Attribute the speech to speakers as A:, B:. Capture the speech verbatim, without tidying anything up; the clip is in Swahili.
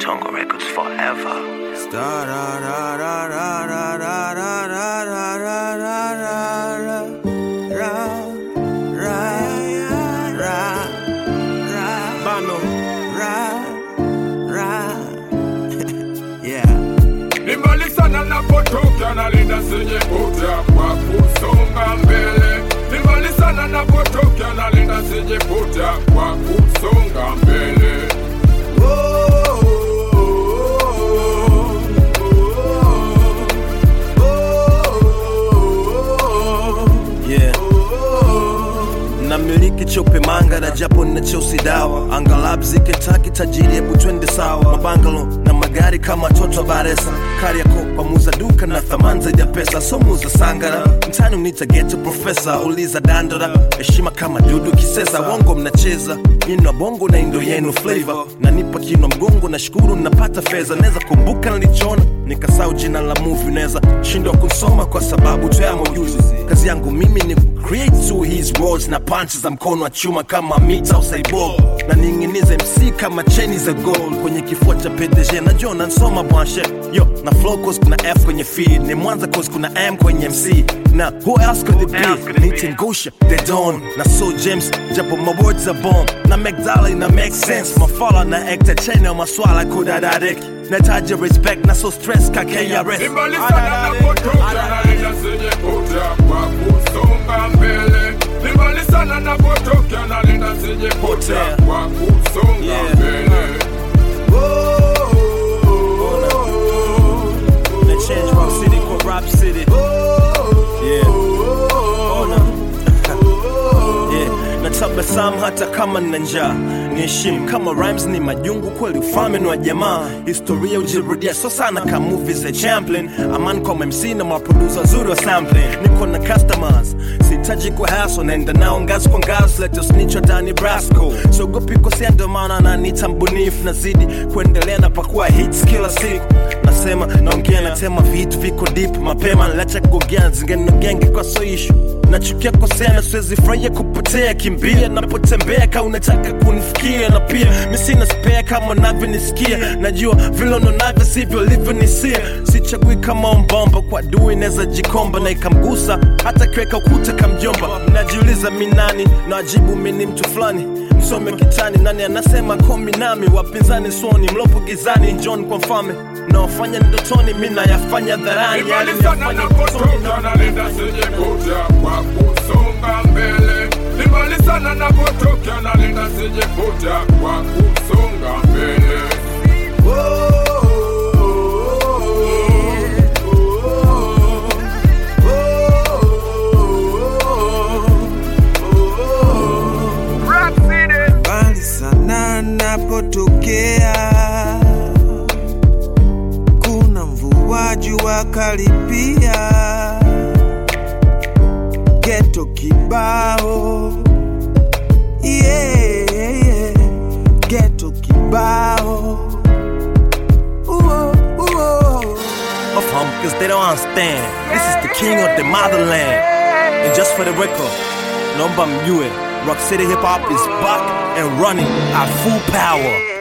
A: Tongo Records forever.
B: Star ra ra ra ra ra ra ra ra ra ra ra ra ra ra Bano ra ra yeah.
C: Ni mbali sana napotoka nalinda sije potea kwa kusonga mbele. Ni mbali sana napotoka nalinda sije potea kwa kusonga mbele.
B: Namiliki chope manga na japo na chosi dawa. Angalab zikitaki tajiri hebu twende sawa. Mabangalo na magari kama toto baresa. Kari yako kwa muza duka na thamani zaidi ya pesa. So muza sangara mtani unita geto professor. Uliza dandora heshima kama dudu kisesa. Wongo mnacheza inwa bongo na indo yenu flavor. Na nipa kino mgongo na shukuru napata feza. Neza kumbuka nilichona nikasau jina la movie. Neza shindo kunsoma kwa sababu tuyamo ujuzi. Kazi yangu mimi ni create to his words na punches za mkono wa chuma kama mita au cyborg. Na ninginize M C kama cheni za gold kwenye kifua cha P D G na John ansoma bwanshe. Yo na flow cause kuna F kwenye feed. Ni Mwanza cause kuna M kwenye M C. Na who else could it be? Nitengusha, they don't. Na so James, japo my words are bomb. Na McDowell na make sense. Mafala na ekta chene maswala kudadadeki. Na taja respect na so stress ka K R S.
C: Imbali sana napotoka nalinda sije potea kwa kusonga mbele. Imbali sana napotoka nalinda sije potea kwa kusonga mbele.
B: Let's change Rock City for Rap City. Yeah. Oh no. Yeah. Natabasamu hata kama nina njaa. Niheshimu kama rhymes ni majungu kweli ufalme ni wa jamaa. Historia ujirudia so sana kama movies za Champlin. Aman kwa M C na maproducer zuri wa sampling. Niko na customers sitaji kwa hassle. Naenda nao ngazi kwa ngazi. Let us snitch Danny Brasco. So gopi kosea ndo maana na nita mbunifu. Nazidi kuendelea na pakua hits kila siku. Nasema naongea na tema vitu viko deep. Mapema nalacha kugogea zingeno genge kwa so issue. Nachukia kosea na siwezi furahia kupotea. Kimbia napotembea ka unataka kunifikia. Na pia mi sina spare kama unavyonisikia. Najua vile unavyo sivyo ulivyonisia. Sichagui kama umbomba kwa dui neza jikomba. Na ikamgusa hata kiweka ukuta kamjomba. Najiuliza mi nani na ajibu mi ni mtu flani. Msome kitani nani anasema komi nami. Wapinzani suoni mlopo gizani John kwa mfame. Na wafanya ndotoni mina yafanya dharani.
C: Imbali sana napotoka nalinda sije potea kwa kusonga mbele. Imbali sana napotoka nalinda sije potea kwa kusonga mbele.
B: Mbali sana napotokea kuna mvua jua karibia. Ghetto kibao yeah, yeah. Ghetto kibao ooh, ooh. Of him cause they don't understand. This is the king of the motherland. And just for the record, Nomba Mjue, Rock City Hip Hop is back and running at full power.